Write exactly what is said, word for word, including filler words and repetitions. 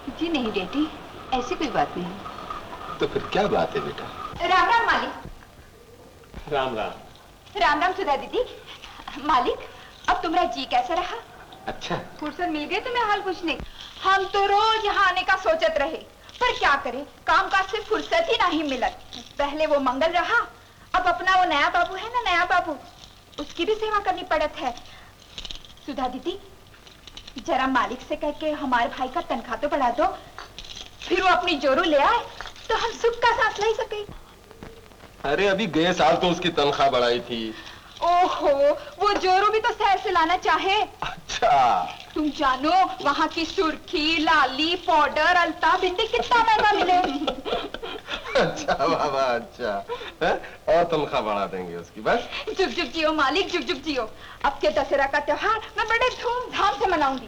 जी नहीं बेटी, ऐसी कोई बात नहीं। तो फिर क्या बात है बेटा? राम राम मालिक। राम राम। राम राम सुधा दीदी। मालिक, अब तुम्हारा जी कैसा रहा? अच्छा। फुर्सत मिल गई तुम्हें हाल पूछने? हम तो रोज यहाँ आने का सोचत रहे, पर क्या करें, काम काज से फुर्सत ही नहीं मिलत। पहले वो मंगल रहा, अब अपना वो नया बाबू है ना, नया बाबू, उसकी भी सेवा करनी पड़त है। सुधा दीदी, जरा मालिक से कह के हमारे भाई का तनख्वाह तो बढ़ा दो, फिर वो अपनी जोरू ले आए तो हम सुख का सांस ले सके। अरे अभी गए साल तो उसकी तनख्वाह बढ़ाई थी। ओहो, वो जोरू भी तो शहर से लाना चाहे। अच्छा। तुम जानो वहाँ की सुर्खी, लाली, पाउडर, अलता, बिंदी कितना महंगा मिले। अच्छा बाबा, अच्छा है? और तनख्वाह बढ़ा देंगे उसकी बस। जुग जुग जियो मालिक, जुग जुग जियो। अब के दशहरा का त्योहार मैं बड़े धूमधाम से मनाऊंगी।